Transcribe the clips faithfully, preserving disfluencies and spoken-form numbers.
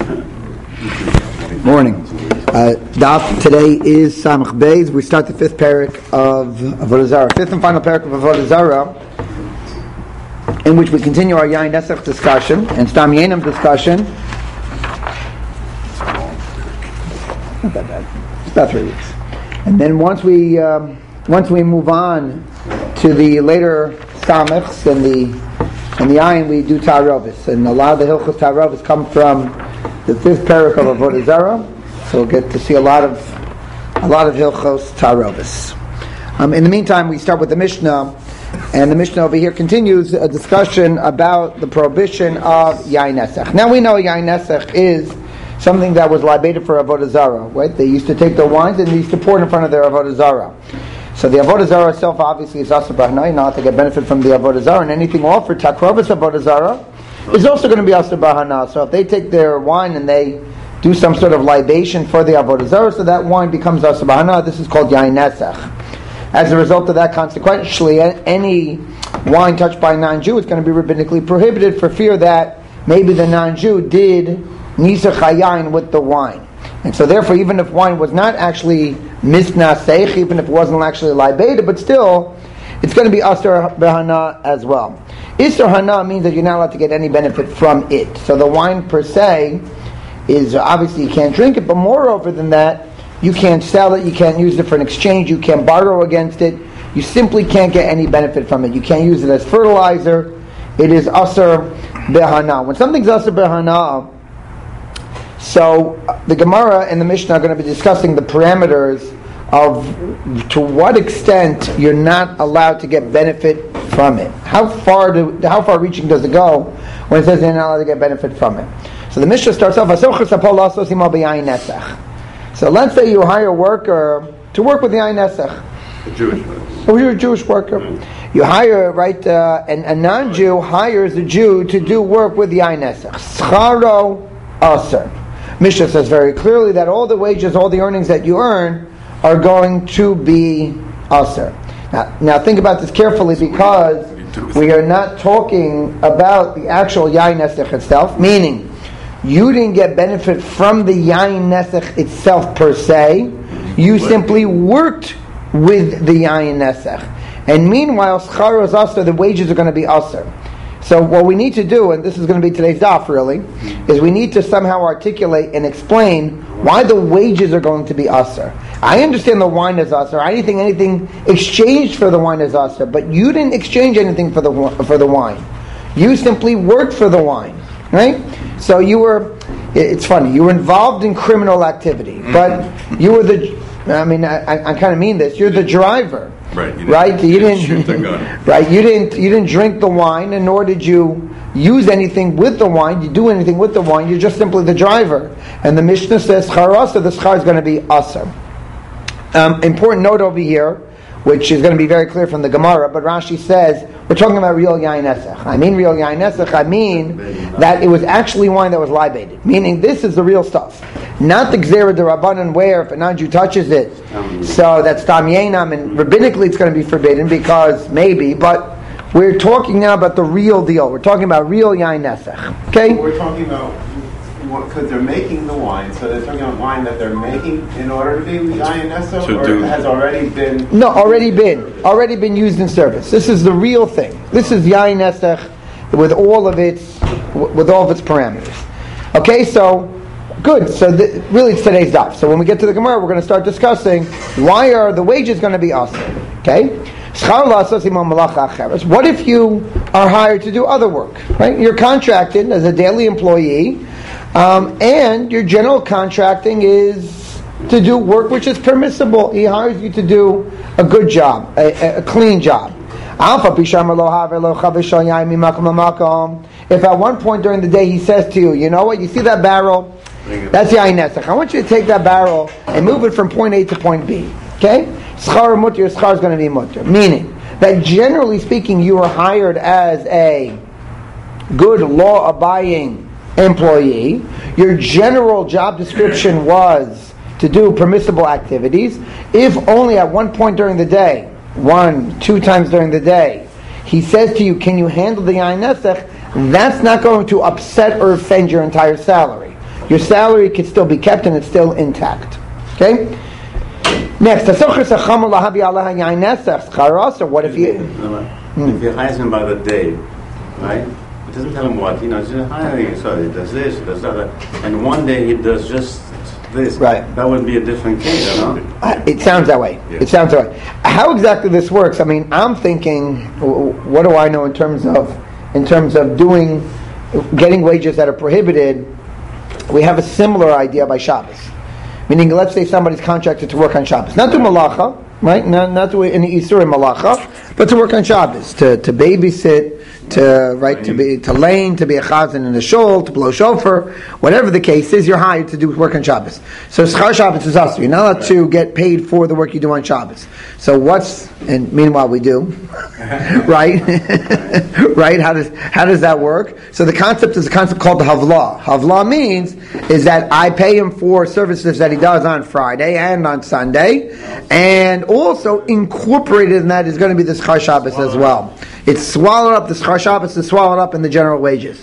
Morning. Uh, Daf today is Samach Beis. We start the fifth parak of Avodah Zarah, fifth and final parak of Avodah Zarah, in which we continue our Yain Nesach discussion and Stam Yainam discussion. Not that bad. It's about three weeks. And then once we um, once we move on to the later Samachs and the and the Ayin, we do Tarovis, and a lot of the Hilchos Tarovis come from the fifth parak of Avodah Zarah, so we'll get to see a lot of a lot of Hilchos Tarovis. Um, in the meantime, we start with the Mishnah, and the Mishnah over here continues a discussion about the prohibition of Yain Nesach. Now we know Yain Nesach is something that was libated for Avodah Zarah, right? They used to take their wines and they used to pour it in front of their Avodah Zarah. So the Avodah Zarah itself obviously is Asur B'Hana. You're not to get benefit from the Avodah Zarah, and anything offered Takrovus Avodah Zarah is also going to be Asur B'Hana. So if they take their wine and they do some sort of libation for the Avodah Zarah, so that wine becomes Asur B'Hana. This is called Yain Nesach. As a result of that, consequently, any wine touched by a non-Jew is going to be rabbinically prohibited for fear that maybe the non-Jew did Nisach HaYain with the wine. And so therefore, even if wine was not actually misnaseich, even if it wasn't actually libated, but still, it's going to be Asur B'Hana as well. Isur Hana means that you're not allowed to get any benefit from it. So the wine per se is, obviously you can't drink it, but moreover than that, you can't sell it, you can't use it for an exchange, you can't borrow against it, you simply can't get any benefit from it. You can't use it as fertilizer. It is Asur B'Hana. When something's Asur B'Hana, so the Gemara and the Mishnah are going to be discussing the parameters of to what extent you're not allowed to get benefit from it. How far do, how far reaching does it go when it says you're not allowed to get benefit from it? So the Mishnah starts off, so let's say you hire a worker to work with the Yain Nesach. A Jewish worker. Oh, you're a Jewish worker. You hire, right, uh, and a non-Jew hires a Jew to do work with the Yain Nesach. Scharo Asur. Mishnah says very clearly that all the wages, all the earnings that you earn are going to be Asur. Now, now think about this carefully, because we are not talking about the actual Yain Nesach itself, meaning you didn't get benefit from the Yain Nesach itself per se, you simply worked with the Yain Nesach. And meanwhile, Schar is Asur, the wages are going to be Asur. So what we need to do, and this is going to be today's daf really, is we need to somehow articulate and explain why the wages are going to be Asur. I understand the wine is Asur. Anything, anything exchanged for the wine is Asur, but you didn't exchange anything for the for the wine. You simply worked for the wine, right? So you were. It's funny. You were involved in criminal activity, but you were the. I mean, I, I kind of mean this. You're the driver. Right. You right. Didn't, you didn't, didn't. shoot the gun. Right. You didn't. You didn't drink the wine, and nor did you use anything with the wine. You do anything with the wine. You're just simply the driver. And the Mishnah says Schar Asur. The schar is going to be Asur. Um, important note over here, which is going to be very clear from the Gemara, but Rashi says we're talking about real Yain Nesach. I mean real Yain Nesach. I mean that it was actually wine that was libated. Meaning this is the real stuff. Not the Gzera D'Rabbanan, where if a non-Jew touches it, so that's Tam Yainam, and rabbinically it's going to be forbidden because maybe, but we're talking now about the real deal. We're talking about real Yain Nesach. Okay? We're talking about, because they're making the wine, so they're talking about wine that they're making in order to be Yain Nesach, or do. it has already been... No, already been. Already been used in service. This is the real thing. This is Yain Nesach with all of its, with all of its parameters. Okay, so... Good. So the, really it's today's daf. So when we get to the Gemara, we're going to start discussing why are the wages going to be Asur. Okay? What if you are hired to do other work? Right? You're contracted as a daily employee, um, and your general contracting is to do work which is permissible. He hires you to do a good job, a, a, a clean job. If at one point during the day he says to you, you know what, you see that barrel? That's Yain Nesach. I want you to take that barrel and move it from point A to point B. Okay? Schar mutter, your schar is going to be mutter. Meaning that generally speaking, you were hired as a good law-abiding employee. Your general job description was to do permissible activities. If only at one point during the day, one, two times during the day, he says to you, can you handle the Yain Nesach? That's not going to upset or offend your entire salary. your salary could still be kept and it's still intact. Okay? Next, what if you... If he hires him by the day, right? It doesn't tell him what, you know, just hiring, so he does this, he does that, and one day he does just this. Right. That would be a different case, you know? Uh, it sounds that way. Yeah. It sounds that way. How exactly this works? I mean, I'm thinking, what do I know in terms of, in terms of doing, getting wages that are prohibited? We have a similar idea by Shabbos. Meaning, let's say somebody's contracted to work on Shabbos, not to malacha, right? Not not to any isuri malacha, but to work on Shabbos, to to babysit, to right to be to lane, to be a chazan in a shul, to blow shofar, whatever the case is, you're hired to do work on Shabbos. So schar Shabbos is us. You're not allowed to get paid for the work you do on Shabbos. So what's and meanwhile we do, right? Right? How does how does that work? So the concept is a concept called the havla. Havla means is that I pay him for services that he does on Friday and on Sunday, and also incorporated in that is going to be the schar Shabbos as well. It's swallowed up. The schar Shabbos is swallowed up in the general wages.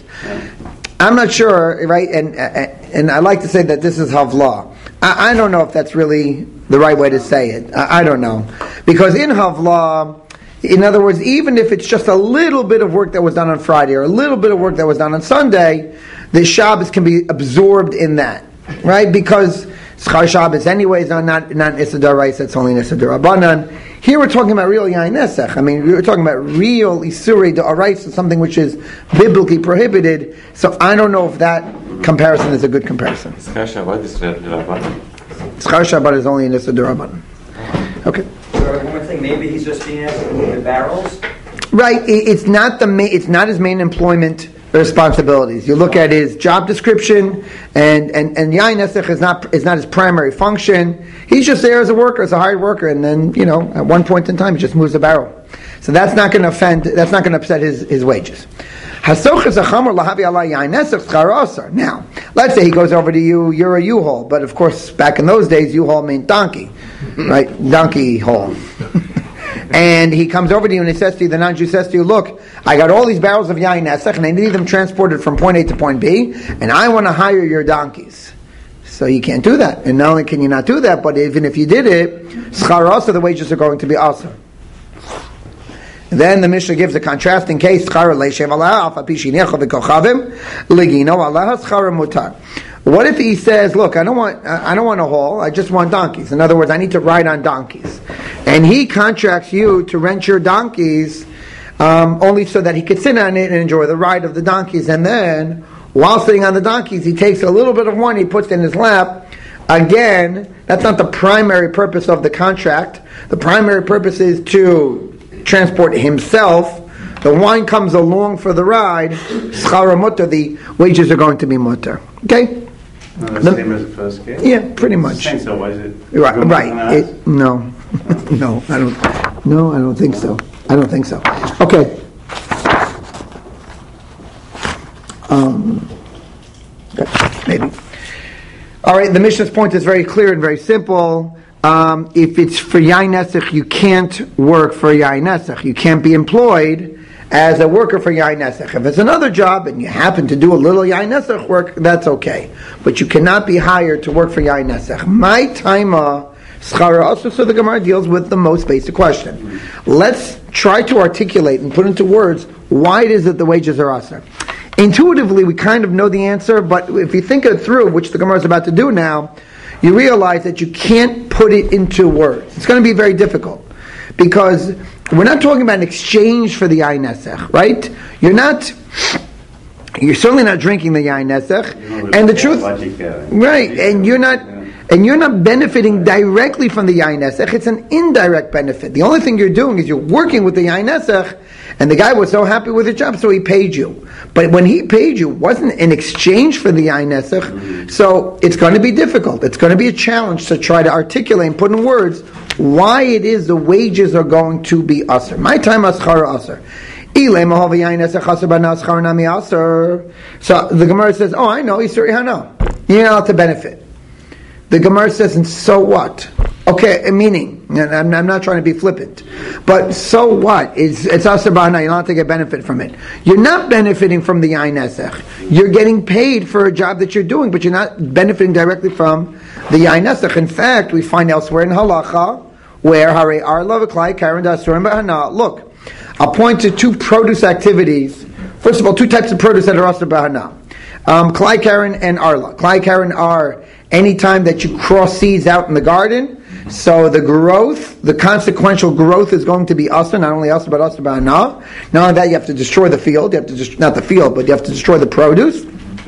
I'm not sure, right? And and I like to say that this is havla. I, I don't know if that's really the right way to say it. I, I don't know, because in havla, in other words, even if it's just a little bit of work that was done on Friday or a little bit of work that was done on Sunday, the Shabbos can be absorbed in that, right? Because schar Shabbos anyway is not not not Issa D'Oraisa, it's only Issa D'Rabbanan. Here we're talking about real Yain Nesach. I mean, we're talking about real Isurei D'Oraisa, something which is biblically prohibited. So I don't know if that comparison is a good comparison. Schar Shabbat is D'Rabbanan. Schar Shabbat is only Issa D'Rabbanan. Okay. So one more thing, maybe he's just being asked to move the barrels. Right. It, it's not the main, it's not his main employment responsibilities. You look at his job description, and and and Yain Nesach is not is not his primary function. He's just there as a worker, as a hired worker, and then you know at one point in time he just moves the barrel. So that's not going to offend. That's not going to upset his his wages. Now, let's say he goes over to you. You're a U-Haul, but of course back in those days U-Haul meant donkey, right? Donkey haul. And he comes over to you and he says to you, the non-Jew says to you, look, I got all these barrels of Yain Nesach and I need them transported from point A to point B, and I want to hire your donkeys. So you can't do that. And not only can you not do that, but even if you did it, schar also, the wages are going to be also. Then the Mishnah gives a contrasting case, schar leishev alah, af api shinecha v'kochavim, legino alah schar mutar. What if he says, look, I don't want I don't want a haul, I just want donkeys. In other words, I need to ride on donkeys. And he contracts you to rent your donkeys um, only so that he could sit on it and enjoy the ride of the donkeys. And then, while sitting on the donkeys, he takes a little bit of wine, he puts it in his lap. Again, that's not the primary purpose of the contract. The primary purpose is to transport himself. The wine comes along for the ride. Schara mutter, the wages are going to be mutter. Okay? No, the same as the first case? Yeah, pretty much. Same, so why is it? Right, right. It, no, no, I don't. No, I don't think so. I don't think so. Okay. Um, maybe. All right. The Mishnah's point is very clear and very simple. Um, if it's for Yain Nesach, you can't work for Yain Nesach. You can't be employed as a worker for Yain Nesach. If it's another job and you happen to do a little Yain Nesach work, that's okay. But you cannot be hired to work for Yain Nesach. My taima schara also, so the Gemara deals with the most basic question. Let's try to articulate and put into words why it is that the wages are asr. Intuitively, we kind of know the answer, but if you think it through, which the Gemara is about to do now, you realize that you can't put it into words. It's going to be very difficult. Because we're not talking about an exchange for the Yain Nesach, right? You're not, you're certainly not drinking the Yain Nesach, and the truth, right? And you're not, and you're not benefiting directly from the Yain Nesach. It's an indirect benefit. The only thing you're doing is you're working with the Yain Nesach, and the guy was so happy with his job, so he paid you. But when he paid you, it wasn't in exchange for the Yain Nesach. So it's going to be difficult. It's going to be a challenge to try to articulate and put in words why it is the wages are going to be asr. My time aschara asr. So the Gemara says, oh, I know, Isuri Hano. You're not allowed to benefit. The Gemara says, and so what? Okay, meaning, and I'm, I'm not trying to be flippant, but so what? It's, it's Asr B'Hana, you're not to get benefit from it. You're not benefiting from the Yain Nesach. You're getting paid for a job that you're doing, but you're not benefiting directly from the Yain Nesach. In fact, we find elsewhere in Halacha, where Hare Arla V'Klai Karen D'Asurim B'Hana. Look, I'll point to two produce activities. First of all, two types of produce that are Asr B'Hana. Um, Klai Karen and Arla. Klai Karen are any time that you cross seeds out in the garden, so the growth, the consequential growth is going to be Asr, not only Asr, but Asr B'Hana. Not only that, you have to destroy the field, you have to dest- not the field, but you have to destroy the produce.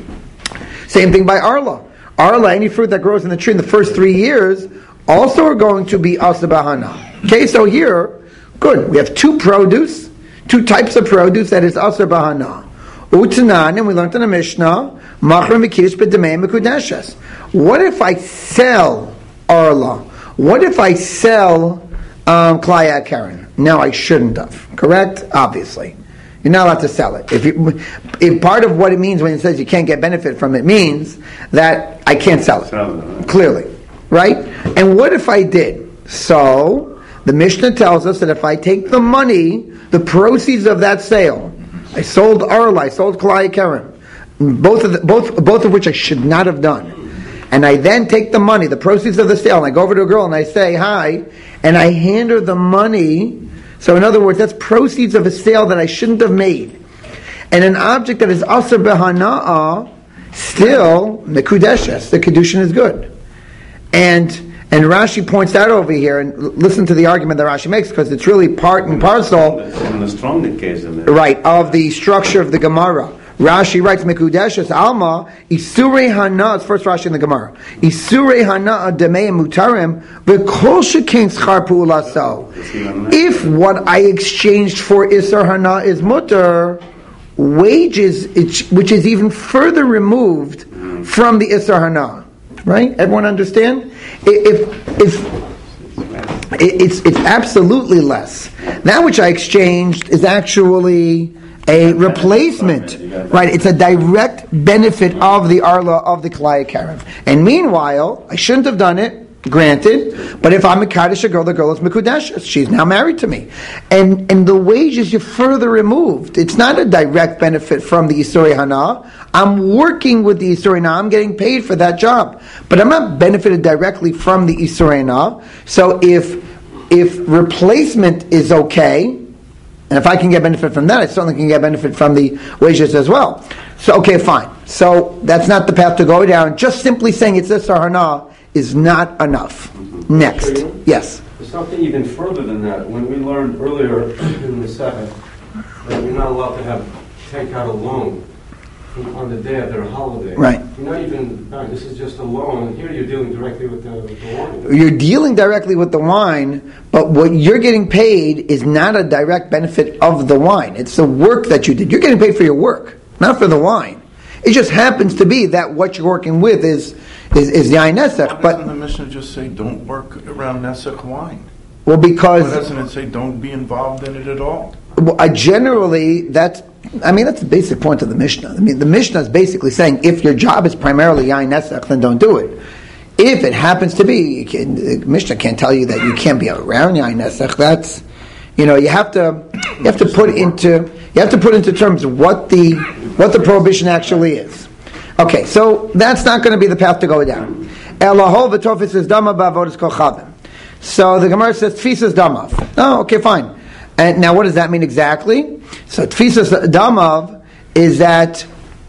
Same thing by Arla. Arla, any fruit that grows in the tree in the first three years, also are going to be Asr B'Hana. Okay, so here, good, we have two produce, two types of produce that is Asr B'Hana. Utanan, and we learned in the Mishnah, Machrim V'Kiddush B'Damei Mekudeshes. What if I sell Arla? What if I sell um, Klai Karen? No, I shouldn't have. Correct? Obviously. You're not allowed to sell it. If, you, if part of what it means when it says you can't get benefit from it means that I can't sell it. Sell it, right? Clearly. Right? And what if I did? So, the Mishnah tells us that if I take the money, the proceeds of that sale, I sold Arla, I sold Klai Karen, both of the, both both of which I should not have done. And I then take the money, the proceeds of the sale, and I go over to a girl and I say hi, and I hand her the money. So in other words, that's proceeds of a sale that I shouldn't have made. And an object that is Asr B'Hana'ah, still Mekudeshes, the Kedushin is good. And And Rashi points out over here, and listen to the argument that Rashi makes, because it's really part and parcel, In the stronger case, in right, of the structure of the Gemara. Rashi writes, Mekudeshes Alma, Isurei Hana, it's first Rashi in the Gemara, Isurei Hana Ademei Mutarim, V'kol Shekein Schar Pu'ulaso. If what I exchanged for Isur Hana is mutter, wages, which is even further removed from the Isur Hana. Right? Everyone understand? If, if it's it's absolutely less. That which I exchanged is actually a replacement. Right? It's a direct benefit of the Arla of the Klai Karen. And meanwhile, I shouldn't have done it. Granted, but if I'm a Kaddish girl, the girl is Mekudesh. She's now married to me. And and the wages you're further removed. It's not a direct benefit from the Isurei Hana. I'm working with the Isurei Hana. I'm getting paid for that job. But I'm not benefited directly from the Isurei Hana. So if if replacement is okay, and if I can get benefit from that, I certainly can get benefit from the wages as well. So okay, fine. So that's not the path to go down. Just simply saying it's Isur Hana is not enough. Mm-hmm. Next. Sure, yes. There's something even further than that. When we learned earlier in the Second that we're not allowed to have take out a loan on the day of their holiday. Right. You're not even, no, this is just a loan, and here you're dealing directly with the, with the wine. You're dealing directly with the wine, but what you're getting paid is not a direct benefit of the wine. It's the work that you did. You're getting paid for your work, not for the wine. It just happens to be that what you're working with is is, is Yain Nesach. Why But doesn't the Mishnah just say don't work around Nesach wine? well, Why because doesn't it say don't be involved in it at all? well, I generally that's I mean that's the basic point of the Mishnah. I mean the Mishnah is basically saying if your job is primarily Yain Nesach, then don't do it. If it happens to be, you can, the Mishnah can't tell you that you can't be around Yain Nesach. That's you know you have to you have to put into you have to put into terms what the what the prohibition actually is. Okay, so that's not going to be the path to go down. Elahol v'tofis is dama ba'avodas kochavim. So the Gemara says tfisas damav. Oh, okay, fine. And now, what does that mean exactly? So tfisas damav is that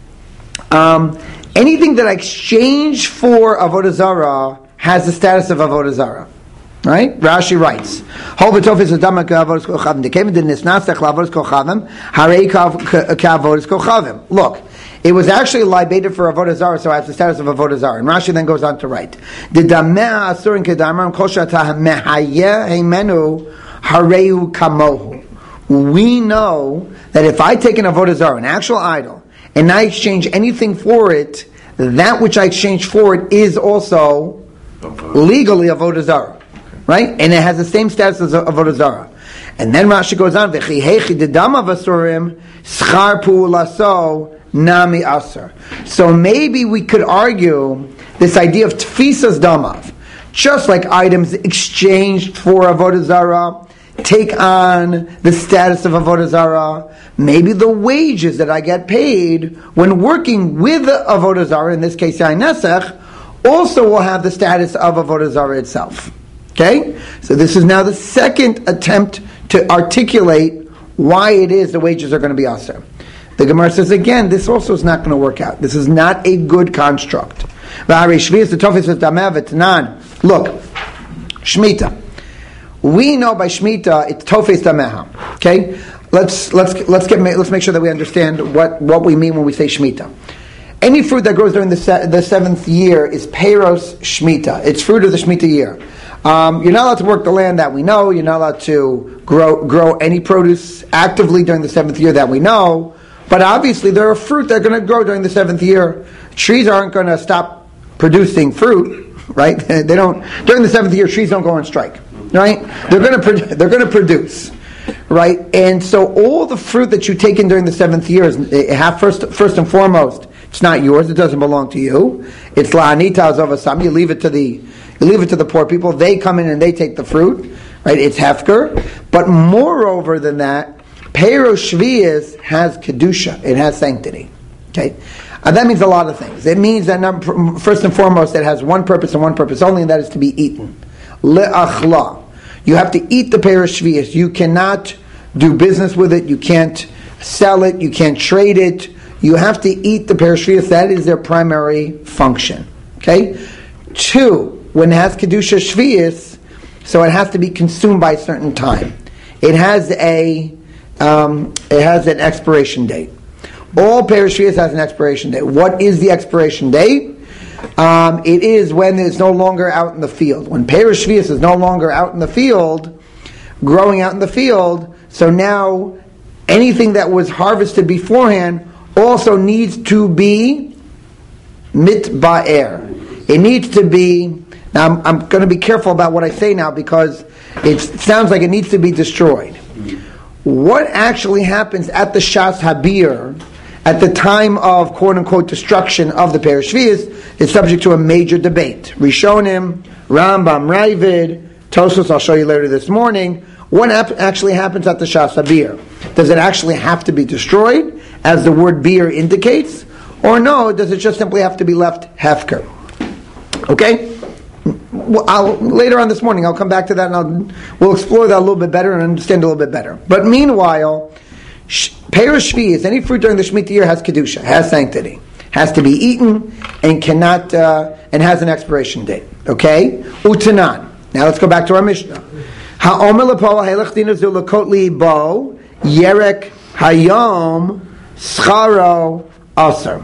um, anything that I exchange for avodah zarah has the status of avodah zarah. Right? Rashi writes, "Hol v'tofis is dama ka'avodas kochavim. Dekevin d'nisnasech la'avodas kochavim harei ka'avodas kochavim." Look. It was actually libated for avodah zarah, so it has the status of avodah zarah. And Rashi then goes on to write, "The dameh asurin kedamar kol shatah mehayeh heimenu hareu kamohu." We know that if I take an avodah zarah, an actual idol, and I exchange anything for it, that which I exchange for it is also legally avodah zarah, right? And it has the same status as avodah zarah. And then Rashi goes on, "V'chi hechi dedama v'asurim schar pu'ulaso." Nami Asar. So maybe we could argue this idea of tfisas damav. just like items exchanged for avodah zarah take on the status of avodah zarah, maybe the wages that I get paid when working with avodah zarah, in this case yain nesach, also will have the status of avodah zarah itself. Okay? So this is now the second attempt to articulate why it is the wages are going to be aser. The Gemara says again, this also is not going to work out. This is not a good construct. Look, Shemitah. We know by Shemitah it's tofes dameha. Okay, let's let's let's get let's make sure that we understand what, what we mean when we say Shemitah. Any fruit that grows during the se- the seventh year is peiros Shemitah. It's fruit of the Shemitah year. Um, you're not allowed to work the land, that we know. You're not allowed to grow grow any produce actively during the seventh year, that we know. But obviously, there are fruit that are going to grow during the seventh year. Trees aren't going to stop producing fruit, right? They don't during the seventh year. Trees don't go on strike. Right? They're going to pro- they're going to produce, right? And so all the fruit that you take in during the seventh year is have first first and foremost, it's not yours. It doesn't belong to you. It's la'anita azavasam. You leave it to the you leave it to the poor people. They come in and they take the fruit, right? It's hefker. But moreover than that, peiros shvius has kedusha. It has sanctity. Okay, and that means a lot of things. It means that number, first and foremost, it has one purpose and one purpose only, and that is to be eaten. Le'achla. You have to eat the peiros shvius. You cannot do business with it. You can't sell it. You can't trade it. You have to eat the peiros shvius. That is their primary function. Okay? Two, when it has kedusha shvius, so it has to be consumed by a certain time. It has a um, it has an expiration date. All peiros shvius has an expiration date. What is the expiration date? Um, it is when it's no longer out in the field. When peiros shvius is no longer out in the field, growing out in the field, so now anything that was harvested beforehand also needs to be mit ba'er. It needs to be, now I'm, I'm going to be careful about what I say now because it sounds like it needs to be destroyed. What actually happens at the Shas Habir, at the time of quote-unquote destruction of the peiros shvius, is subject to a major debate. Rishonim, Rambam, Ravid, Tosfos, I'll show you later this morning, what ap- actually happens at the Shas Habir. Does it actually have to be destroyed, as the word beer indicates, or no, does it just simply have to be left hefker? Okay? Well, I'll, later on this morning, I'll come back to that and I'll, we'll explore that a little bit better and understand a little bit better. But meanwhile, peiros shvius, any fruit during the Shemitah year has kedusha, has sanctity, has to be eaten, and cannot uh, and has an expiration date. Okay, utanan. Now let's go back to our Mishnah. Ha'omer lepo halech dina zu lekot libo yerek hayom scharo aser.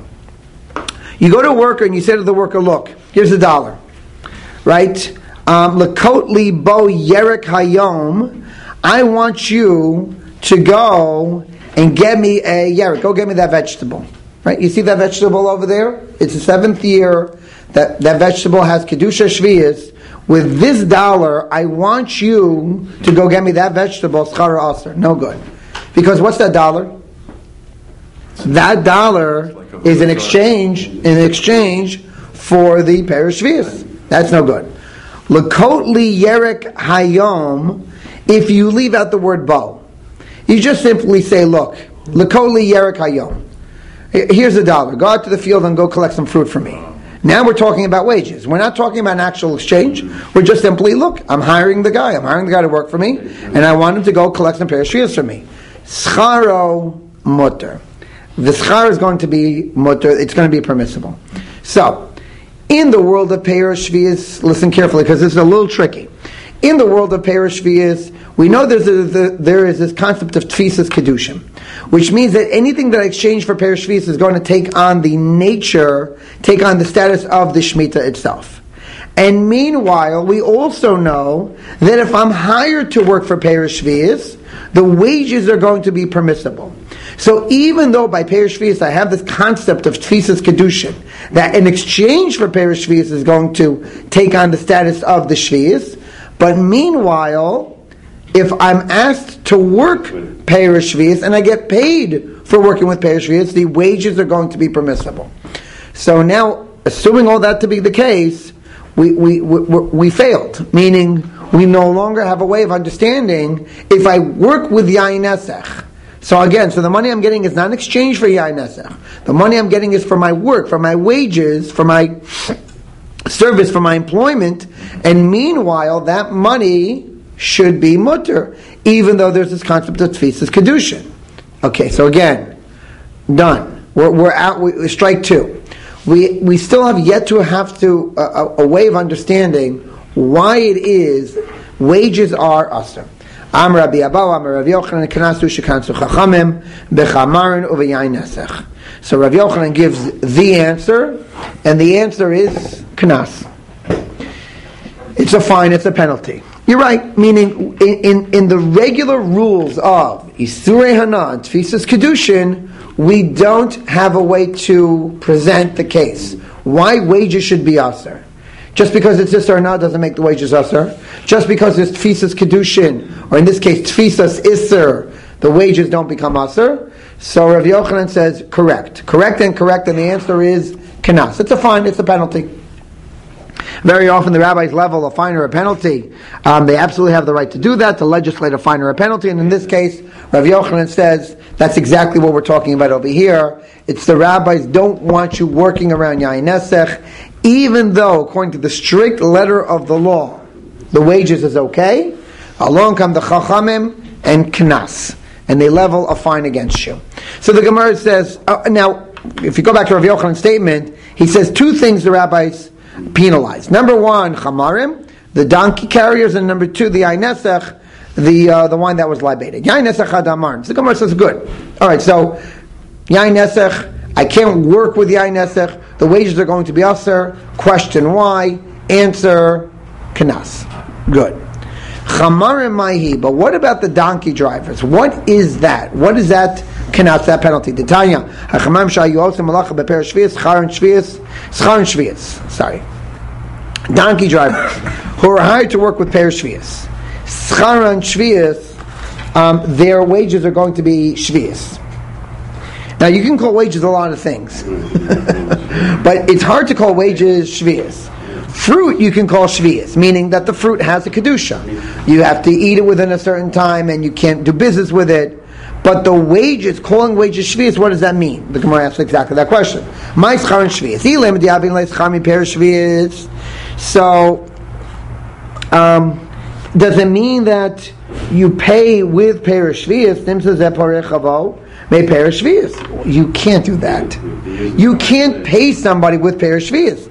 You go to a worker and you say to the worker, "Look, here's a dollar, right? Lekot libo yerek hayom. I want you to go and get me a yerek. Go get me that vegetable." Right? You see that vegetable over there? It's the seventh year. That, that vegetable has kedusha shvius. With this dollar, I want you to go get me that vegetable, schar aser. No good. Because what's that dollar? That dollar is an exchange, in exchange for the peiros shvius. That's no good. Lekot li yerek hayom, if you leave out the word bo, you just simply say, look, lekot li yerek hayom. Here's a dollar. Go out to the field and go collect some fruit for me. Now we're talking about wages. We're not talking about an actual exchange. We're just simply, look, I'm hiring the guy. I'm hiring the guy to work for me, and I want him to go collect some peiros shvius for me. Scharo mutter. The schar is going to be mutter. It's going to be permissible. So, in the world of peiros shvius, listen carefully because this is a little tricky. In the world of peiros shvius, we know there's a, the, there is this concept of tfisas kedushim, which means that anything that I exchange for peiros shvius is going to take on the nature, take on the status of the Shemitah itself. And meanwhile, we also know that if I'm hired to work for peiros shvius, the wages are going to be permissible. So even though by peiros shvius I have this concept of tfisas kedushin, that in exchange for peiros shvius is going to take on the status of the shvius, but meanwhile, if I'm asked to work peiros shvius and I get paid for working with peiros shvius, the wages are going to be permissible. So now, assuming all that to be the case, we, we, we, we failed, meaning we no longer have a way of understanding if I work with Yain Nesech. So again, so the money I'm getting is not in exchange for Yain Nesech. The money I'm getting is for my work, for my wages, for my service, for my employment, and meanwhile, that money should be mutter, even though there's this concept of Tfisas Kedushin. Okay, so again, done. We're, we're out, we, strike two. We we still have yet to have to, uh, a, a way of understanding why it is wages are usher. Am Rabbi Abahu, Am Rabbi Yochanan, Kanasu Shekansu Chachamim, Bechamarin Uveyain Nesech. So Rabbi Yochanan gives the answer, and the answer is Kanas. It's a fine, it's a penalty. You're right, meaning in, in, in the regular rules of Isurei Hana and Tfisas Kedushin, we don't have a way to present the case. Why wages should be usher? Just because it's Isser Hana doesn't make the wages usher. Just because it's Tfisas Kedushin, or in this case Tfisas Isser, the wages don't become usher. So Rav Yochanan says, correct. Correct and correct, and the answer is Kanas. It's a fine, it's a penalty. Very often the rabbis level a fine or a penalty. Um, they absolutely have the right to do that, to legislate a fine or a penalty. And in this case, Rav Yochanan says that's exactly what we're talking about over here. It's the rabbis don't want you working around Yain Nesech, even though, according to the strict letter of the law, the wages is okay. Along come the Chachamim and Knas, and they level a fine against you. So the Gemara says, uh, now, if you go back to Rav Yochanan's statement, he says two things the rabbis penalized. Number one, chamarim, the donkey carriers, and number two, the Yain Nesech, the uh, the wine that was libated. Yain Nesech hadamarn. So the Gemara says, good. All right, so Yain Nesech, I can't work with Yain Nesech. The wages are going to be usher. Question why? Answer, kanas. Good. Chamarim maihi. But what about the donkey drivers? What is that? What is that? Kanas, that penalty. Tanya. Hachamam shayu osim malacha beper shvius charon shvius charon shvius. Sorry. Donkey drivers who are hired to work with per shvius. Charon shvius. Um, their wages are going to be shvius. Now you can call wages a lot of things, but it's hard to call wages shvius. Fruit you can call shvius, meaning that the fruit has a kedusha. You have to eat it within a certain time, and you can't do business with it. But the wages, calling wages shvius, what does that mean? The Gemara asks exactly that question. My schar shvius. So, um, does it mean that you pay with perish shvius? May perish shvius. You can't do that. You can't pay somebody with perish shvius.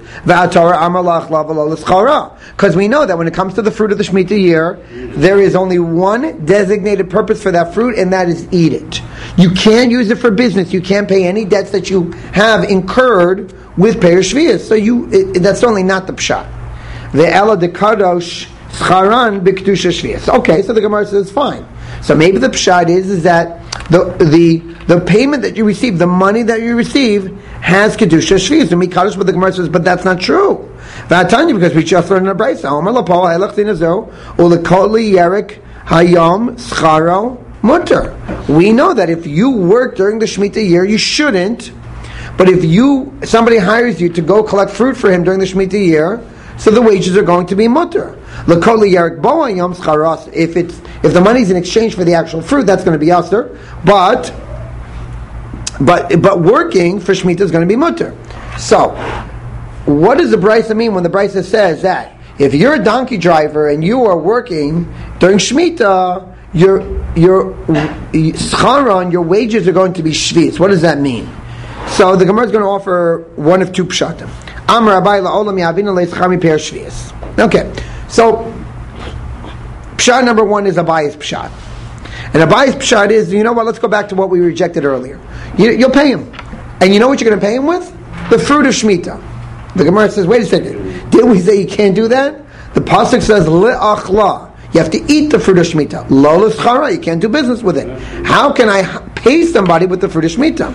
Because we know that when it comes to the fruit of the Shemitah year, there is only one designated purpose for that fruit, and that is eat it. You can't use it for business. You can't pay any debts that you have incurred with perish shvius. So you, it, that's certainly not the pshat. The ela de kadosh scharan b'kedusha shvius. Okay, so the Gemara says fine. So maybe the pshat is, is that the the the payment that you receive, the money that you receive, has kedusha shvius. And mikadosh, but the Gemara says, but that's not true. V'atanya, because we just learned in a brayso. Omer lapo ha'elach dinazo ulekoli yerik hayom scharo mutter. We know that if you work during the Shemitah year, you shouldn't. But if you somebody hires you to go collect fruit for him during the Shemitah year, so the wages are going to be mutter. Lekoli yerik bo hayom scharos. If it's if the money's in exchange for the actual fruit, that's going to be aser. But but but working for Shemitah is going to be mutter. So, what does the brayso mean when the brayso says that if you're a donkey driver and you are working during Shemitah, your your scharon, your wages are going to be shvius? What does that mean? So the Gemara is going to offer one of two pshatim. Amar Abai la'olam yavina leischami per shvius. Okay, so pshat number one is Abai's pshat, and Abai's pshat is, you know what? Let's go back to what we rejected earlier. You, you'll pay him, and you know what you're going to pay him with? The fruit of Shemitah. The Gemara says, wait a second, did we say you can't do that? The pasuk says le'achla. You have to eat the fruit of Shemitah. Lo l'schara, you can't do business with it. How can I pay somebody with the fruit of Shemitah?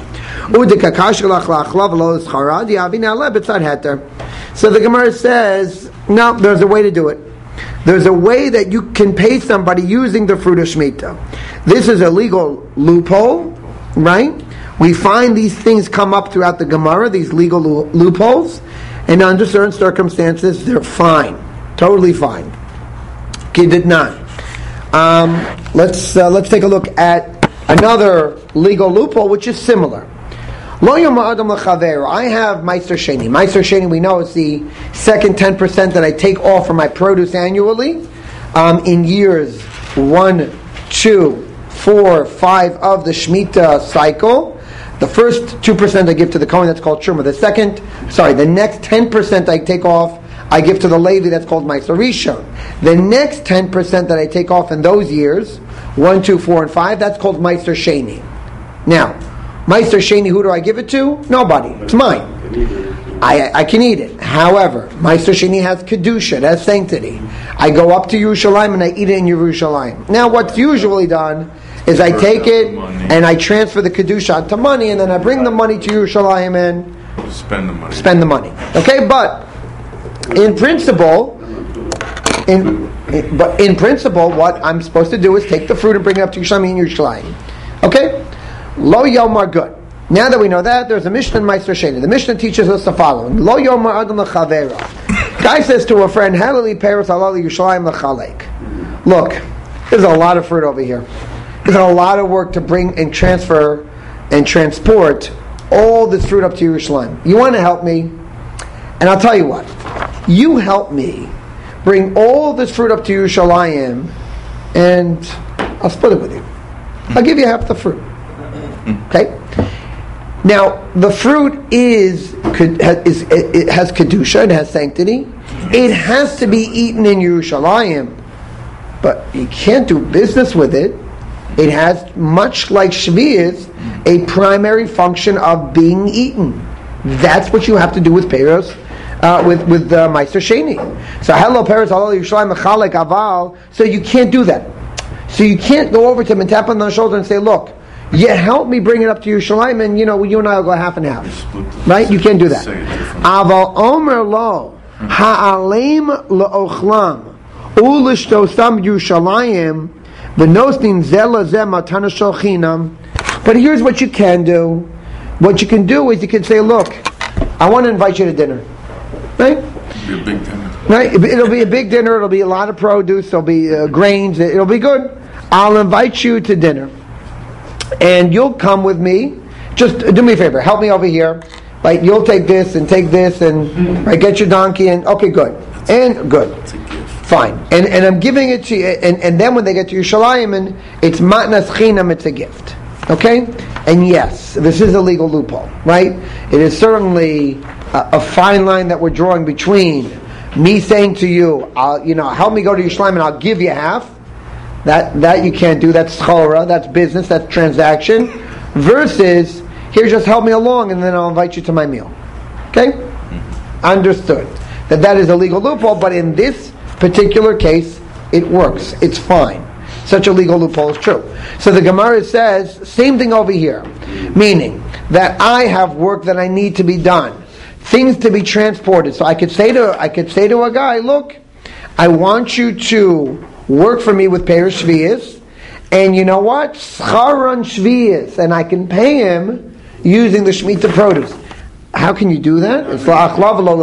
So the Gemara says, no, there's a way to do it. There's a way that you can pay somebody using the fruit of Shemitah. This is a legal loophole, right? We find these things come up throughout the Gemara, these legal lo- loopholes. and under certain circumstances, they're fine, totally fine. Did not. Um, let's uh, let's take a look at another legal loophole, which is similar. Lo yomar adam l'chaver. I have Meiser Sheni. Meiser Sheni, we know it's the second ten percent that I take off from my produce annually um, in years one, two, four, five of the Shemitah cycle. The first two percent I give to the Kohen, that's called Truma. The second, sorry, the next ten percent I take off, I give to the Levi, that's called Meiser Rishon. The next ten percent that I take off in those years, one, two, four, and five, that's called Meiser Sheni. Now, Meiser Sheni, who do I give it to? Nobody. It's mine. I, I can eat it. However, Meiser Sheni has Kedusha, it has sanctity. I go up to Yerushalayim and I eat it in Yerushalayim. Now, what's usually done is I take it and I transfer the Kedusha to money, and then I bring the money to Yerushalayim and Spend the money. spend the money. Okay, but in principle, in, in but in principle, what I'm supposed to do is take the fruit and bring it up to Yerushalayim and Yerushalayim. Okay, Lo Yomar, good. Now that we know that, there's a Mishnah in Meiser Sheni. The Mishnah teaches us the following: Lo Yomar Adam L'Chavera. Guy says to a friend, Halali Peres Halali Yerushalayim L'Chalek. Look, there's a lot of fruit over here. There's a lot of work to bring and transfer and transport all this fruit up to Yerushalayim. You want to help me? And I'll tell you what. You help me bring all this fruit up to Yerushalayim, and I'll split it with you. I'll give you half the fruit. Okay? Now, the fruit is, is it has Kedusha, it has sanctity. It has to be eaten in Yerushalayim, but you can't do business with it. It has, much like Shvi'is, a primary function of being eaten. That's what you have to do with Peros, uh, with with uh, Meiser Sheni. So hello Peros, hello Yerushalayim, Mechalek Aval. So you can't do that. So you can't go over to him and tap him on the shoulder and say, "Look, you help me bring it up to Yerushalayim, and you know you and I will go half and half." Right? You can't do that. Aval Omer Lo Ha'aleim La'ochlam Ulishtosam Yerushalayim. But here's what you can do. What you can do is you can say, look, I want to invite you to dinner. Right? It'll be a big dinner. Right? It'll be a big dinner. It'll be a lot of produce. There'll be uh, grains. It'll be good. I'll invite you to dinner. And you'll come with me. Just do me a favor. Help me over here. Right? You'll take this and take this and right, get your donkey and okay, good. And good. Fine, and and I'm giving it to you, and, and then when they get to Yerushalayim, and it's matnas chinam, it's a gift, okay? And yes, this is a legal loophole, right? It is certainly a, a fine line that we're drawing between me saying to you, I'll, you know, help me go to Yerushalayim, and I'll give you half. That that you can't do. That's schora, that's business, that's transaction. Versus, here, just help me along, and then I'll invite you to my meal. Okay, mm-hmm. Understood. That that is a legal loophole, but in this particular case, it works. It's fine. Such a legal loophole is true. So the Gemara says, same thing over here. Meaning, that I have work that I need to be done. Things to be transported. So I could say to I could say to a guy, look, I want you to work for me with Peres Shvi'is, and you know what? Scharon Shvi'is, and I can pay him using the Shemitah produce. How can you do that? It's la'achlav lo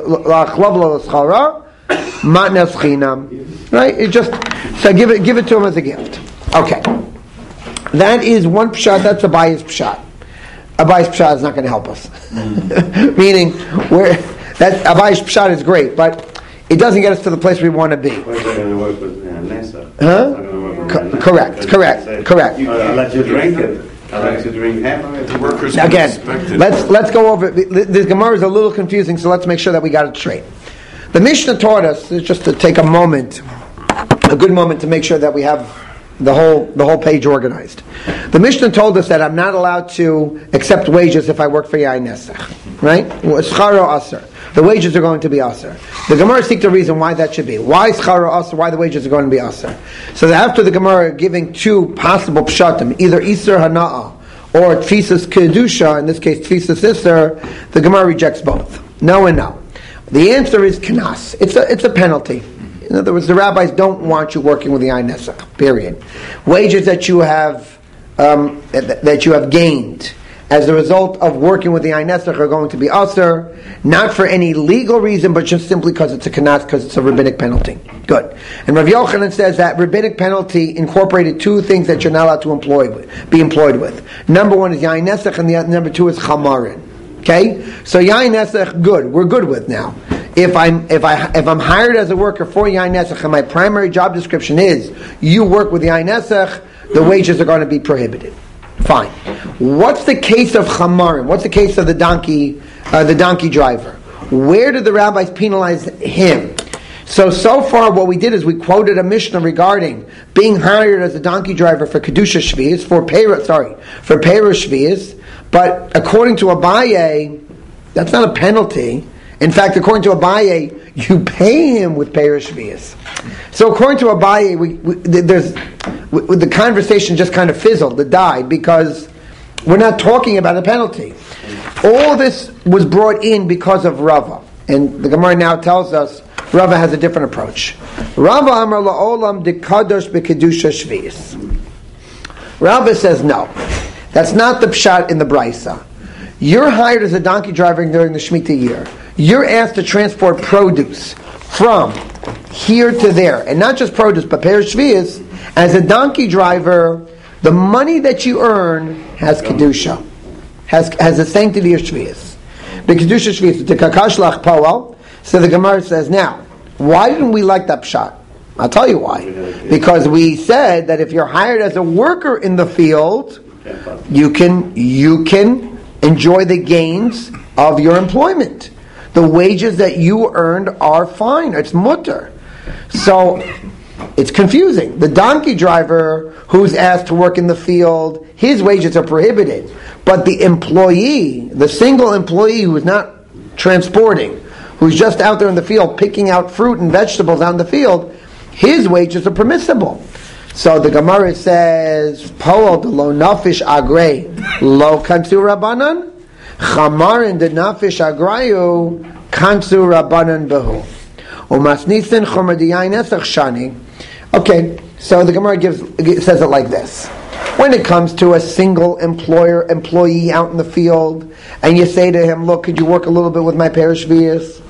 l'schara, matnas chinam. Right? It just so give it give it to him as a gift. Okay, that is one pshat. That's a bias pshat. A bias pshat is not going to help us. Mm. Meaning, where that a bias pshat is great, but it doesn't get us to the place we want to be. Where's that going to work with uh, Nessa? Huh? With Co- Nessa. correct, correct, Say, correct. Uh, I'll let you drink it. I'll let you drink half of it. The workers Again, let's let's go over it. This Gemara is a little confusing, so let's make sure that we got it straight. The Mishnah taught us, just to take a moment, a good moment to make sure that we have the whole the whole page organized. The Mishnah told us that I'm not allowed to accept wages if I work for Yain Nesach, right? Scharo aser. The wages are going to be aser. The Gemara seeks the reason why that should be. Why scharo aser? Why the wages are going to be aser? So that after the Gemara giving two possible pshatim, either iser hana'a or tfisas kedusha, in this case tfisas iser, the Gemara rejects both. No and no. The answer is knas. It's a it's a penalty. In other words, the rabbis don't want you working with the Yain Nesach. Period. Wages that you have um, that you have gained as a result of working with the Ayin Nesach are going to be Aser, not for any legal reason, but just simply because it's a Kanas, because it's a rabbinic penalty. Good. And Rav Yochanan says that rabbinic penalty incorporated two things that you're not allowed to employ with, be employed with. Number one is Yain Nesach, and the other, number two is Chamarin. Okay? So Yain Nesach, good. We're good with now. If I'm if I if I'm hired as a worker for Yain Nesach and my primary job description is you work with Yain Nesach, the wages are going to be prohibited. Fine. What's the case of Chamarim? What's the case of the donkey, uh, the donkey driver? Where did the rabbis penalize him? So, so far what we did is we quoted a Mishnah regarding being hired as a donkey driver for Kedusha Shvius, for Peira, sorry, for Peira Shvius, but according to Abaye, that's not a penalty. In fact, according to Abaye, you pay him with Peira Shvius. So according to Abaye, we, we, there's, we, the conversation just kind of fizzled, it died, because we're not talking about a penalty. All this was brought in because of Rava. And the Gemara now tells us Rava has a different approach. Rava Amar La'olam de Kadosh Bekedusha Shvius. Rava says no. That's not the pshat in the Brisa. You're hired as a donkey driver during the Shemitah year. You're asked to transport produce from here to there. And not just produce, but Peir Shvius. As a donkey driver, the money that you earn has Kedusha. Has, has the sanctity of Shvius. The Kedusha Shvius, the Kakashlach Powell. So the Gemara says, now, why didn't we like that pshat? I'll tell you why. Because we said that if you're hired as a worker in the field, you can you can enjoy the gains of your employment. The wages that you earned are fine. It's mutter. So it's confusing. The donkey driver who's asked to work in the field, his wages are prohibited. But the employee, the single employee who's not transporting, who's just out there in the field picking out fruit and vegetables out in the field, his wages are permissible. So the Gemara says, Poel de lo nafish agrei lo kansu rabbanan, chamarin de nafish agrayu kansu rabbanan behu. Umasnisin chomer diyayin esach shani. Okay, so the Gemara gives says it like this. When it comes to a single employer employee out in the field, and you say to him, look, could you work a little bit with my parish vias?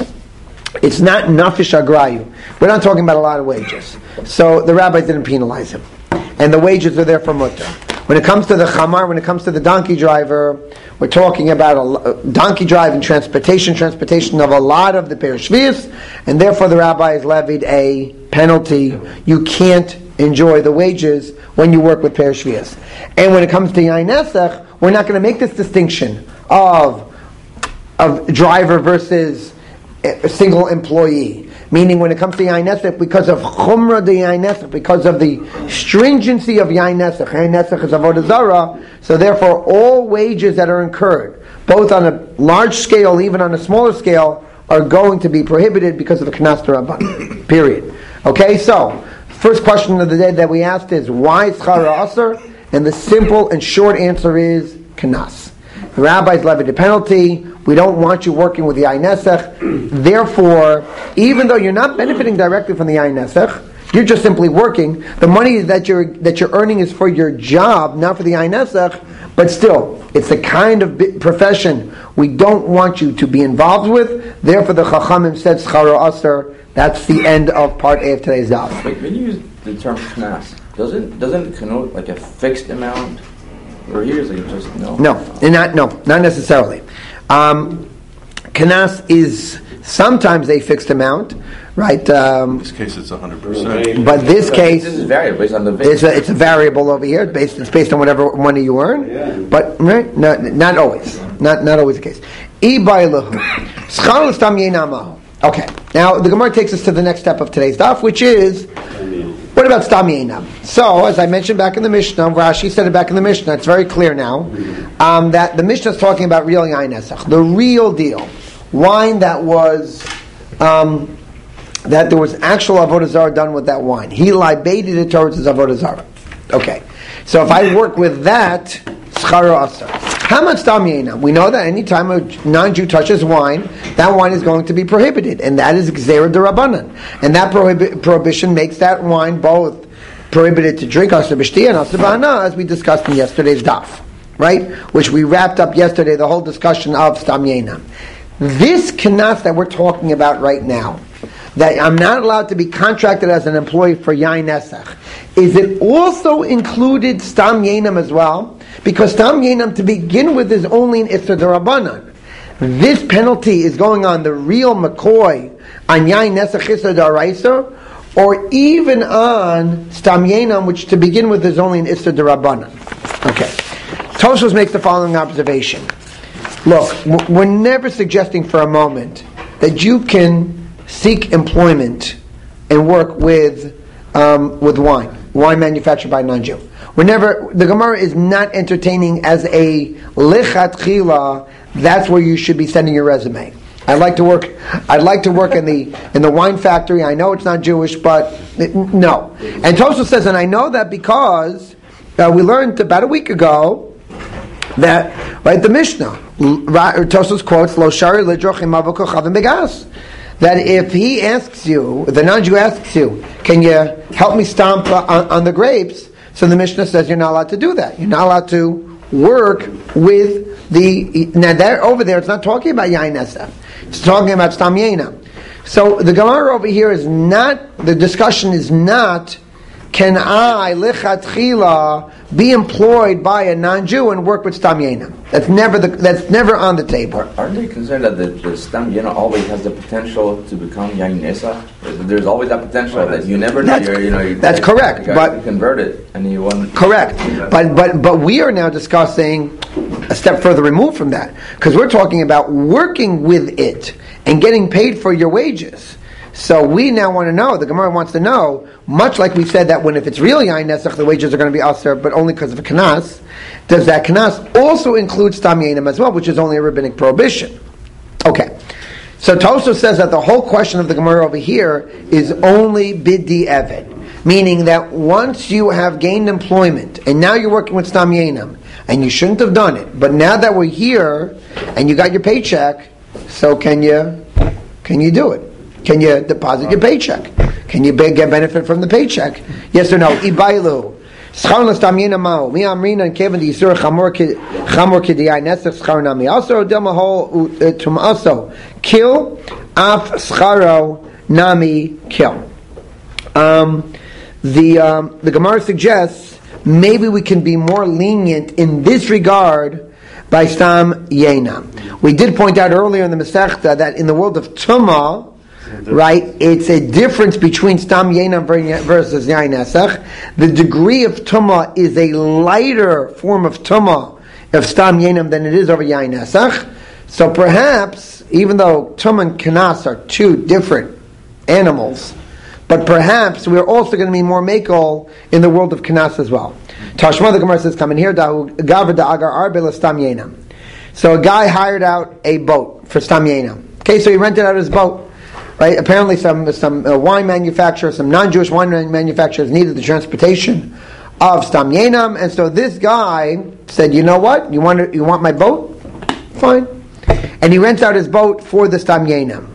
It's not nafish agrayu. We're not talking about a lot of wages. So the rabbis didn't penalize him. And the wages are there for mutter. When it comes to the chamar, when it comes to the donkey driver, we're talking about a, a donkey drive and transportation, transportation of a lot of the parish vias, and therefore the rabbis levied a penalty. You can't enjoy the wages when you work with parish vias. And when it comes to yain nesach, we're not going to make this distinction of of driver versus a single employee. Meaning when it comes to yain nesach, because of chumrah de yain nesach, because of the stringency of yain nesach, yain nesach is avodah zarah, so therefore all wages that are incurred, both on a large scale, even on a smaller scale, are going to be prohibited because of the knas d'rabbanan. Period. Okay, so first question of the day that we asked is, why schara aser? And the simple and short answer is knas. The rabbis levied a penalty. We don't want you working with the yain nesach. Therefore, even though you're not benefiting directly from the yain nesach, you're just simply working. The money that you're that you're earning is for your job, not for the yain nesach. But still, it's the kind of profession we don't want you to be involved with. Therefore, the Chachamim said schara aser. That's the end of part A of today's daf. Wait, when you use the term knas, doesn't doesn't it connote like a fixed amount? Or here's like just no. No, and not no, not necessarily. Um, Knas is sometimes a fixed amount, right? Um, In this case, it's one hundred percent. but this case, this is variable based on the it's a, it's a variable over here. It's based, it's based on whatever money you earn. Yeah. But right, not not always, not not always the case. Okay, now the Gemara takes us to the next step of today's daf, which is, what about Stam Yeinam? So, as I mentioned back in the Mishnah, Rashi said it back in the Mishnah, it's very clear now, um, that the Mishnah is talking about real Yain Nesach, the real deal. Wine that was, um, that there was actual Avodah Zarah done with that wine. He libated it towards his Avodah Zarah. Okay. So if I work with that, Schara Asar. How much Stam Yeinam? We know that any time a non-Jew touches wine, that wine is going to be prohibited, and that is Gzeira d'Rabbanan. And that prohibi- prohibition makes that wine both prohibited to drink, Asar B'Shtia, and Asar B'Hana, as we discussed in yesterday's daf. right? Which we wrapped up yesterday, the whole discussion of Stam Yenam. This Knas that we're talking about right now, that I'm not allowed to be contracted as an employee for Yain Nesach, is it also included Stam Yenam as well? Because Stam Yenam to begin with is only an Issa D'Rabbanan. This penalty is going on the real McCoy on Yain Nesach Issa D'Oraisa, or even on Stam Yenam, which to begin with is only an Issa D'Rabbanan. Okay. Tosfos makes the following observation. Look, we're never suggesting for a moment that you can seek employment and work with um, with wine, wine manufactured by a non-Jew. We're never. The Gemara is not entertaining as a lichat chila. That's where you should be sending your resume. I'd like to work. I'd like to work in the in the wine factory. I know it's not Jewish, but it, no. And Tosfos says, and I know that because uh, we learned about a week ago that right the Mishnah. Tosfos quotes Lo Shari Lidrochim Avoko Chavim Begas. That if he asks you, the non-Jew asks you, can you help me stomp on, on the grapes? So the Mishnah says you're not allowed to do that. You're not allowed to work with the. Now there, over there, it's not talking about Yain Nesach. It's talking about Stam Yenam. So the Gemara over here is not. The discussion is not. Can I lichatchila be employed by a non-Jew and work with Stam Yenam? That's never the, that's never on the table. Aren't they concerned that the, the Stam Yenam always has the potential to become Yain Nesach? There's always that potential that you never know. That's, you're, you know, you, that's correct, you but convert it and you want correct. But but but we are now discussing a step further removed from that because we're talking about working with it and getting paid for your wages. So we now want to know, the Gemara wants to know, much like we said that when if it's real Yain Nesach, the wages are going to be aser, but only because of a Knas, does that Knas also include Stam Yenam as well, which is only a rabbinic prohibition? Okay. So Tosfos says that the whole question of the Gemara over here is only bidi eved, meaning that once you have gained employment, and now you're working with Stam Yenam, and you shouldn't have done it, but now that we're here, and you got your paycheck, so can you, can you do it? Can you deposit your paycheck? Can you get benefit from the paycheck? Yes or no? Ibailu. Schar l'stam yenam mao. Mi amrina and kevin the yisur chamor chamor k'diyai nesach schar nami. Also demaho tumaso. Kill af scharo nami kill. Um, the um, the Gemara suggests maybe we can be more lenient in this regard by Stam Yenam. We did point out earlier in the Masechta that in the world of Tumah, right, it's a difference between Stam Yenam versus Yain Nesach. The degree of Tumah is a lighter form of Tumah of Stam Yenam than it is over Yain Nesach. So perhaps, even though Tumah and Knas are two different animals, but perhaps we're also going to be more makel in the world of Knas as well. Tashma, the Gemara says, come in here, Gavar da Agar Arbel Stam Yenam. So a guy hired out a boat for Stam Yenam. Okay, so he rented out his boat. Right? Apparently, some some uh, wine manufacturers, some non-Jewish wine manufacturers needed the transportation of Stam Yenam, and so this guy said, "You know what? You want to, you want my boat? Fine." And he rents out his boat for the Stam Yenam.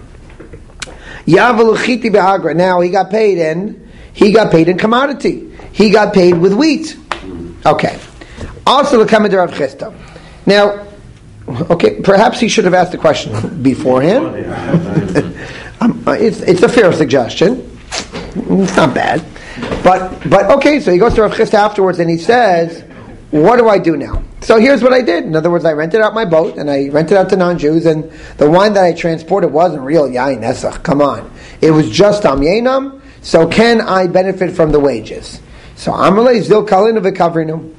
Yavaluchiti behagra. Now he got paid in he got paid in commodity. He got paid with wheat. Okay. Also, the Kamei Rav Chisda. Now, okay, perhaps he should have asked the question beforehand. Um, it's it's a fair suggestion. It's not bad, but but okay. So he goes to Rav Chisda afterwards and he says, "What do I do now?" So here's what I did. In other words, I rented out my boat and I rented out to non-Jews, and the wine that I transported wasn't real Yain Nesach. Come on, it was just Stam Yenam. So can I benefit from the wages? So Amalei Zil Kalinu v'Kavrinu.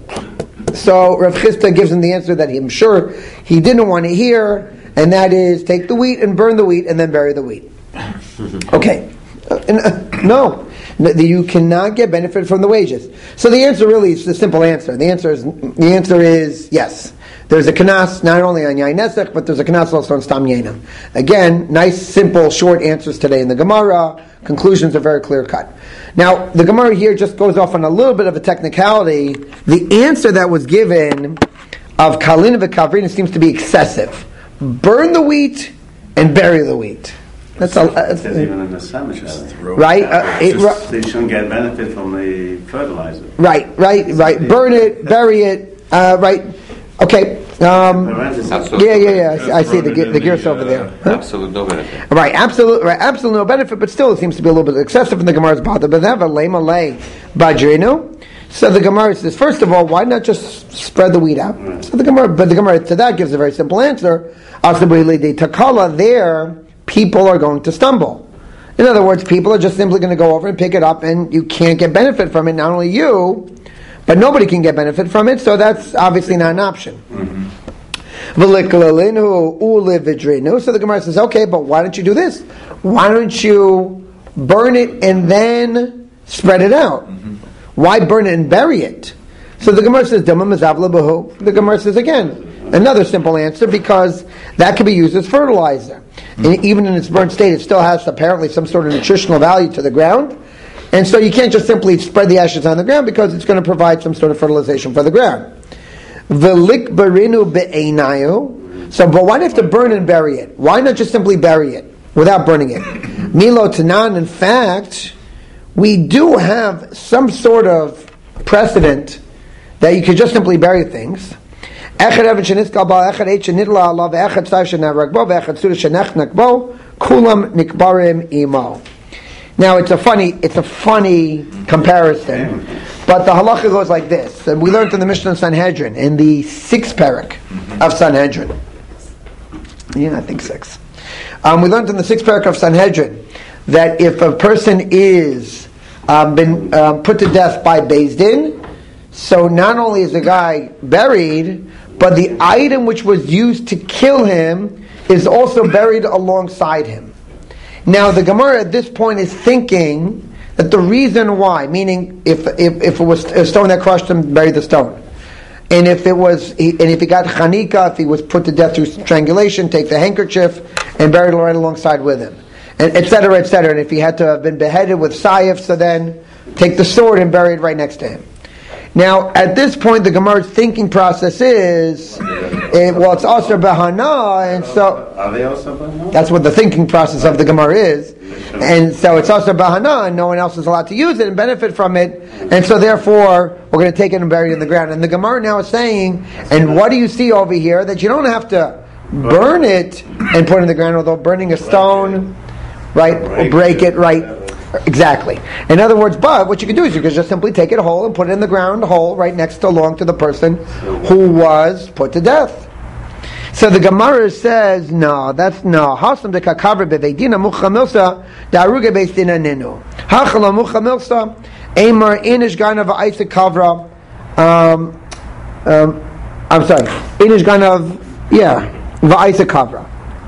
So Rav Chisda gives him the answer that I'm sure he didn't want to hear. And that is, take the wheat and burn the wheat and then bury the wheat. Okay. Uh, uh, no. You cannot get benefit from the wages. So the answer really is the simple answer. The answer is the answer is yes. There's a Knas not only on Yain Nesach, but there's a Knas also on Stam Yenam. Again, nice, simple, short answers today in the Gemara. Conclusions are very clear cut. Now, the Gemara here just goes off on a little bit of a technicality. The answer that was given of Kalin v'Kavrina seems to be excessive. Burn the wheat and bury the wheat. That's a, uh, There's even in the sandwiches, right. Uh, it, Just, they shouldn't get benefit from the fertilizer. Right, right, right. Burn it, bury it. Uh, right. Okay. Um, Absolute yeah, no yeah, yeah. I benefit. see, I see the, Rather ge- than the gears the, over uh, there. Huh? Absolute no benefit. Right, absolute, right, absolute no benefit, but still it seems to be a little bit excessive in the Gemara's bother. But they have a lema lay bajrinu. So the Gemara says, first of all, why not just spread the wheat out? So the Gemara, but the Gemara to that gives a very simple answer. Asabili takala, there people are going to stumble. In other words, people are just simply going to go over and pick it up, and you can't get benefit from it. Not only you, but nobody can get benefit from it. So that's obviously not an option. Mm-hmm. So the Gemara says, okay, but why don't you do this? Why don't you burn it and then spread it out? Mm-hmm. Why burn it and bury it? So the Gemara says, the Gemara says again, another simple answer, because that can be used as fertilizer. Mm-hmm. And even in its burnt state, it still has apparently some sort of nutritional value to the ground. And so you can't just simply spread the ashes on the ground, because it's going to provide some sort of fertilization for the ground. V'lik barinu be'einayu. So, but why do you have to burn and bury it? Why not just simply bury it without burning it? Milo tanan. In fact, we do have some sort of precedent that you could just simply bury things. Echad evan sheniskal ba, echad eight shenidla Allah, ve'echad tzayv shenavrak bo, ve'echad suda shenechnak bo, kulam nikbarim imo. Now it's a funny, it's a funny comparison, but the halacha goes like this. And we learned in the Mishnah of Sanhedrin, in the sixth parak of Sanhedrin. Yeah, I think six. Um, we learned in the sixth parak of Sanhedrin that if a person is um, been um, put to death by Beis Din, so not only is the guy buried, but the item which was used to kill him is also buried alongside him. Now the Gemara at this point is thinking that the reason why, meaning if if, if it was a stone that crushed him, bury the stone, and if it was, and if he got chanika, if he was put to death through strangulation, take the handkerchief and bury it right alongside with him, and et cetera, et cetera. And if he had to have been beheaded with sayif, so then take the sword and bury it right next to him. Now, at this point, the Gemara's thinking process is, it, well, it's also bahana, and so Are they also bahana? that's what the thinking process of the Gemara is, and so it's also bahana, and no one else is allowed to use it and benefit from it, and so therefore we're going to take it and bury it in the ground. And the Gemara now is saying, and what do you see over here? That you don't have to burn it and put it in the ground, although burning a stone, right, will break it, right. Exactly. In other words, but what you can do is you can just simply take it whole and put it in the ground whole right next to along to the person who was put to death. So the Gemara says, no, that's no. Hasam de kakavra beveidina muchamilsa daruge beistina ninu. Hachala muchamilsa emar inish ganav va'aisa kavra. Um, um, I'm sorry. Inish ganav, yeah, va'aisa kavra.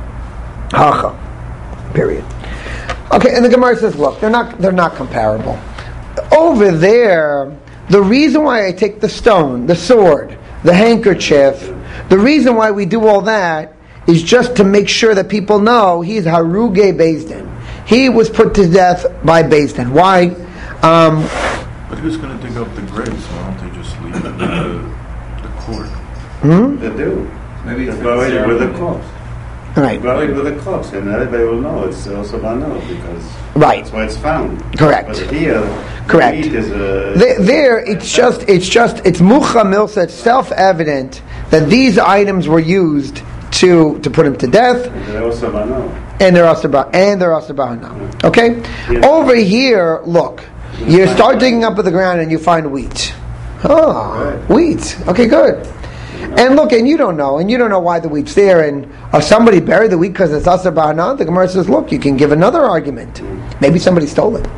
Hacha. Period. Okay, and the Gemara says, look, they're not they're not comparable. Over there, the reason why I take the stone, the sword, the handkerchief, the reason why we do all that is just to make sure that people know he's Haruge Beis Din. He was put to death by Beis Din. Why? Um, But who's going to dig up the graves? Why don't they just leave it in the, the court? hmm? They do. Maybe They it's bury it with a corpse. Right. Bury it with a corpse, and everybody will know it's also bahana because Right. that's why it's found. Correct. But here, Correct. the meat is a. There, there, it's just, it's just, it's mucha milsa. It's self-evident that these items were used to to put him to death, They're also bahana. and they're also ba- and they're also bahana. Okay. Yes. Over here, look, you start digging up at the ground and you find wheat. Oh, Right. wheat. Okay, good. And look, and you don't know, and you don't know why the wheat's there, and uh, somebody buried the wheat because it's Asar Bahana. The Gemara says, look, you can give another argument. Maybe somebody stole it.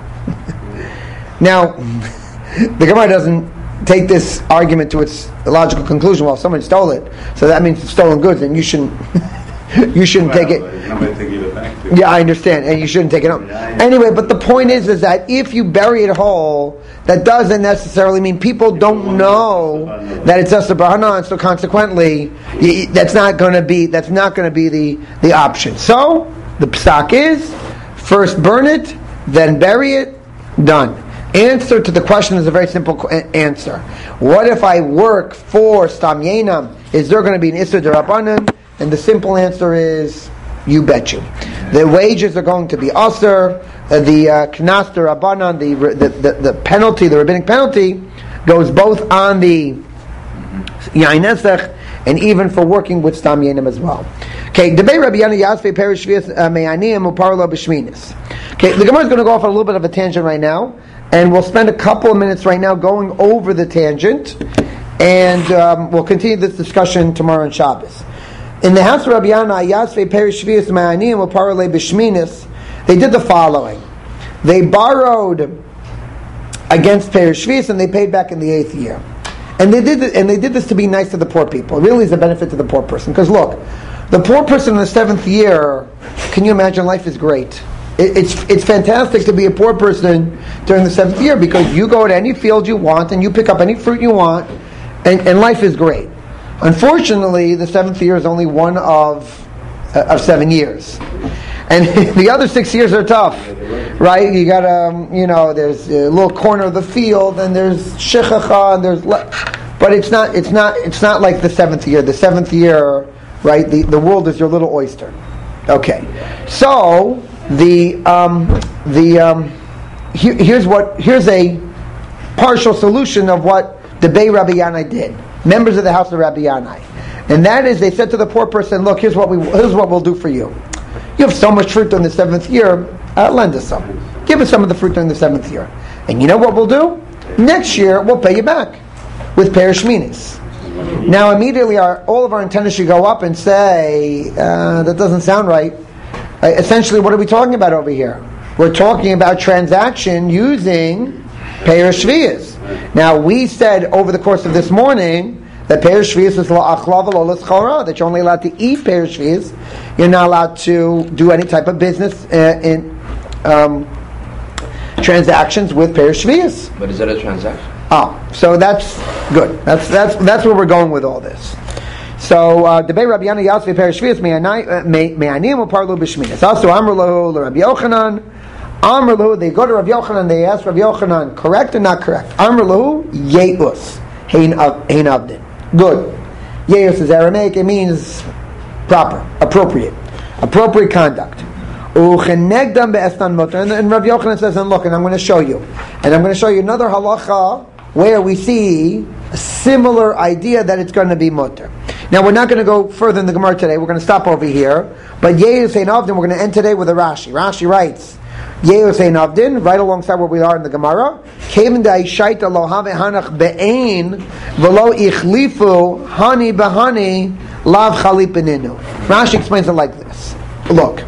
Now, the Gemara doesn't take this argument to its logical conclusion. Well, someone stole it, so that means it's stolen goods, and you shouldn't, you shouldn't Well, take it. there's nobody to give it back to. Yeah, I understand, and you shouldn't take it home. Yeah, yeah. Anyway, but the point is, is that if you bury it whole, that doesn't necessarily mean people don't know that it's just a bahana, and so consequently, y- that's not going to be that's not going to be the the option. So the psak is first burn it, then bury it. Done. Answer to the question is a very simple qu- answer. What if I work for Stam Yenam? Is there going to be an Issur D'Rabbanan? And the simple answer is, you bet you. The wages are going to be Asr, uh, the uh, Knas D'Rabbanan, the, the, the, the penalty, the rabbinic penalty, goes both on the Yain Nesach, and even for working with Stam Yenim as well. Okay, Debei Rabbi Yana Yasvei Perish Shvius Me'anim Uparlo B'Shminis. Okay, the Gemara is going to go off on a little bit of a tangent right now, and we'll spend a couple of minutes right now going over the tangent, and um, we'll continue this discussion tomorrow on Shabbos. In the house of Rabbi Yana Yasvei Perish Shvius Me'anim Uparlo B'Shminis, they did the following. They borrowed against Perish Shvius, and they paid back in the eighth year. And they did, and they did this to be nice to the poor people. It really is a benefit to the poor person. Because look, the poor person in the seventh year, can you imagine? Life is great. It, it's it's fantastic to be a poor person during the seventh year because you go to any field you want and you pick up any fruit you want, and, and life is great. Unfortunately, the seventh year is only one of uh, of seven years. And the other six years are tough, right? You got um, you know, there's a little corner of the field, and there's shechacha, and there's, le- but it's not, it's not, it's not like the seventh year. The seventh year, right? The the world is your little oyster. Okay, so the um, the um, here, here's what here's a partial solution of what the Bey Rabbi Yanai did. Members of the house of Rabbi Yanai, and that is they said to the poor person, "Look, here's what we here's what we'll do for you. You have so much fruit during the seventh year, uh, lend us some. Give us some of the fruit during the seventh year. And you know what we'll do? Next year, we'll pay you back with Perish Minis." Now, immediately, our, all of our antennas should go up and say, uh, that doesn't sound right. Uh, essentially, what are we talking about over here? We're talking about transaction using Perish Shvius. Now, we said over the course of this morning that Perish Shvius is la'achlav lo l'schora, that you're only allowed to eat Perish Shvius. You're not allowed to do any type of business uh, in um, transactions with Perish Shvius. But is that a transaction? Oh, so that's good. That's that's that's where we're going with all this. So debei Rabbi Yana Yasvei Perish Shvius me'anim uparlu b'shminis. Also Amr lahu Rabbi Yochanan. Amr lahu, they go to Rabbi Yochanan. They ask Rabbi Yochanan, correct or not correct? Amr lahu yeus hein avdin. Good. Yeus is Aramaic. It means proper, appropriate, appropriate conduct. And Rabbi Yochanan says, and look, and I'm going to show you, and I'm going to show you another halacha where we see a similar idea that it's going to be mutter. Now we're not going to go further in the Gemara today. We're going to stop over here. But Yeus Ein Avdin, we're going to end today with a Rashi. Rashi writes, Yeus Ein Avdin, right alongside where we are in the Gemara. Kevin da'ishaita lo have hanach be'ein v'lo ichlifu hani b'hani lav chalipininu. Rashi explains it like this. Look,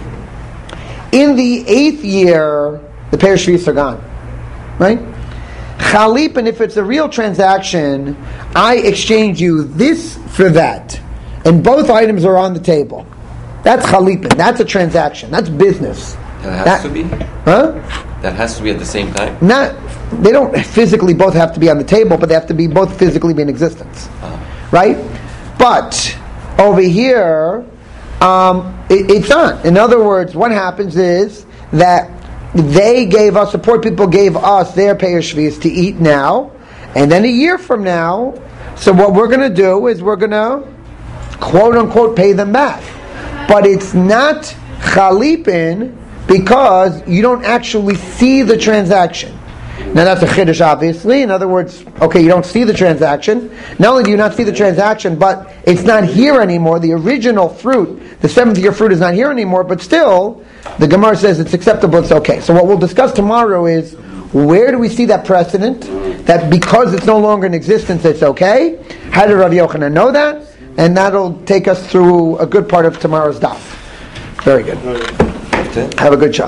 in the eighth year, the Perish Shvius are gone, right? Chalipin, if it's a real transaction, I exchange you this for that, and both items are on the table. That's chalipin. That's a transaction. That's business. That has that, to be? Huh? That has to be at the same time? Not, they don't physically both have to be on the table, but they have to be both physically be in existence. Uh-huh. Right? But, over here, um, it, it's not. In other words, what happens is that they gave us, the poor people gave us their Perish Shvius to eat now, and then a year from now, so what we're going to do is we're going to, quote unquote, pay them back. But it's not chalipin, because you don't actually see the transaction. Now that's a chiddush, obviously. In other words, okay, you don't see the transaction. Not only do you not see the transaction, but it's not here anymore. The original fruit, the seventh year fruit, is not here anymore. But still, the Gemara says it's acceptable. It's okay. So what we'll discuss tomorrow is where do we see that precedent that because it's no longer in existence, it's okay? How did Rabbi Yochanan know that? And that'll take us through a good part of tomorrow's daf. Very good. Have a good shot.